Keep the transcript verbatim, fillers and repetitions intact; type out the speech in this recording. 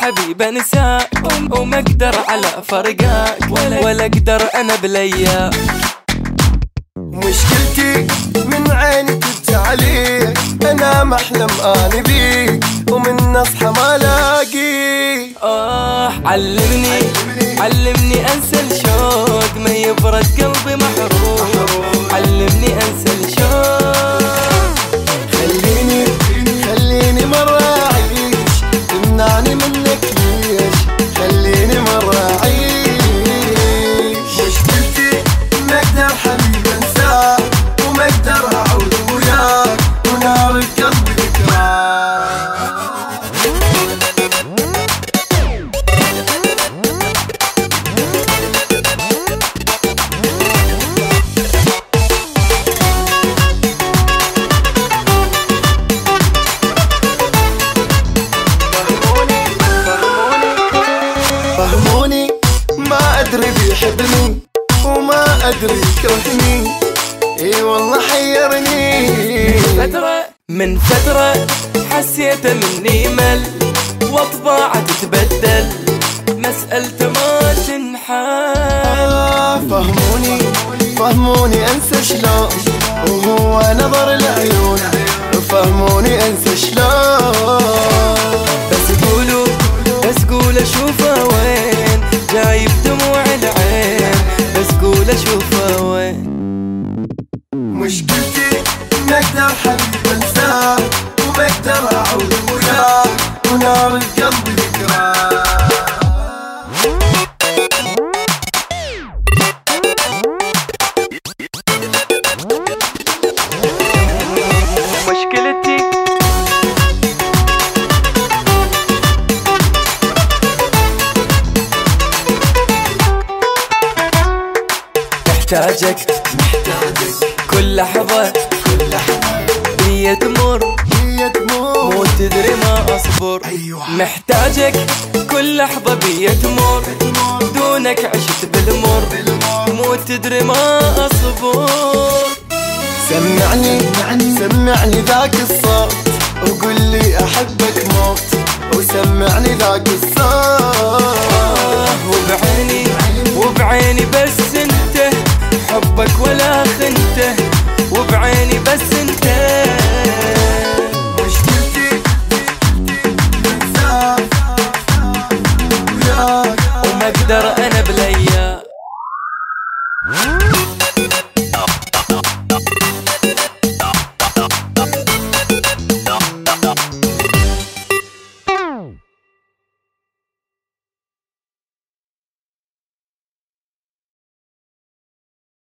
حبيب انساك وما اقدر على فرقاك ولا, ولا اقدر انا بلياك. مشكلتي من عيني كنت عليك، انا محلم اني بيك ومن اصحى ما لاقيك. آه علمني علمني انسى الشوق ما يبرد قلبي محروق، علمني انسى الشوق. خليني خليني مرة اعيش، تمنعني منك ليش؟ خليني مرة اعيش. مشكلتي ما اقدر حبيب انساك وما اقدر اعود وياك ونار القلب ذكراك. فهموني ما ادري بيحبني وما ادري يكرهني، اي والله حيرني. فترة من فترة حسيت مني مل واطباعه تتبدل، مسألته ما تنحل. آه فهموني فهموني انسى شلون وهو نظر العيون، فهموني انسى شلون. بس قولوا بس قولوا اشوفه وين جايب دموع العين، بس قولوا اشوفه وين. مشكلتي ما اقدر حبيب انساك وما اقدر اعود وياك ونار القلب ذكراك. مشكلتي محتاجك محتاجك كل لحظة كل لحظة هي تمر هي تمر مو تدري ما اصبر. أيوة. محتاجك كل لحظة بي تمر دونك عشت بالمر مو تدري ما اصبر. سمعني سمعني ذاك الصوت وقل لي احبك موت، وسمعني ذاك الصوت وبعيني